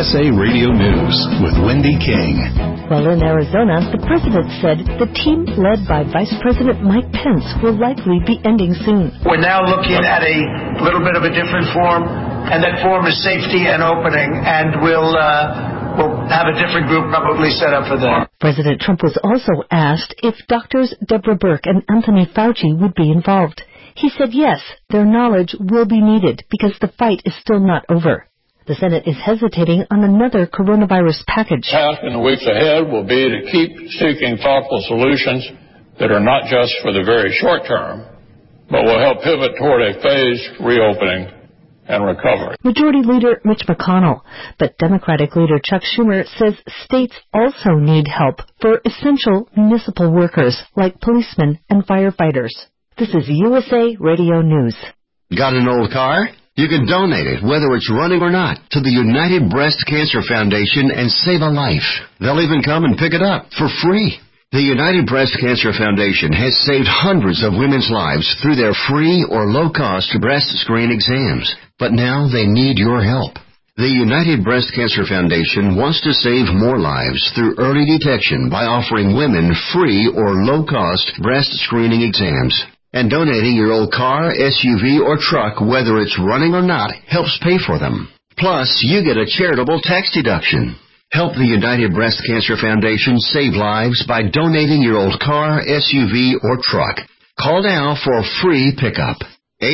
USA Radio News with Wendy King. Well, in Arizona, the president said the team led by Vice President Mike Pence will likely be ending soon. We're now looking at a little bit of a different form, and that form is safety and opening, and we'll have a different group probably set up for that. President Trump was also asked if doctors Deborah Birx and Anthony Fauci would be involved. He said yes, their knowledge will be needed because the fight is still not over. The Senate is hesitating on another coronavirus package. The task in the weeks ahead will be to keep seeking thoughtful solutions that are not just for the very short term, but will help pivot toward a phased reopening and recovery. Majority Leader Mitch McConnell, but Democratic Leader Chuck Schumer says states also need help for essential municipal workers like policemen and firefighters. This is USA Radio News. Got an old car? You can donate it, whether it's running or not, to the United Breast Cancer Foundation and save a life. They'll even come and pick it up for free. The United Breast Cancer Foundation has saved hundreds of women's lives through their free or low-cost breast screen exams. But now they need your help. The United Breast Cancer Foundation wants to save more lives through early detection by offering women free or low-cost breast screening exams. And donating your old car, SUV, or truck, whether it's running or not, helps pay for them. Plus, you get a charitable tax deduction. Help the United Breast Cancer Foundation save lives by donating your old car, SUV, or truck. Call now for a free pickup.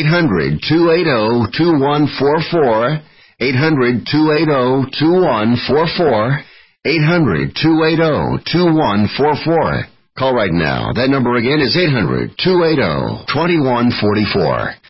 800-280-2144, 800-280-2144, 800-280-2144. Call right now. That number again is 800-280-2144.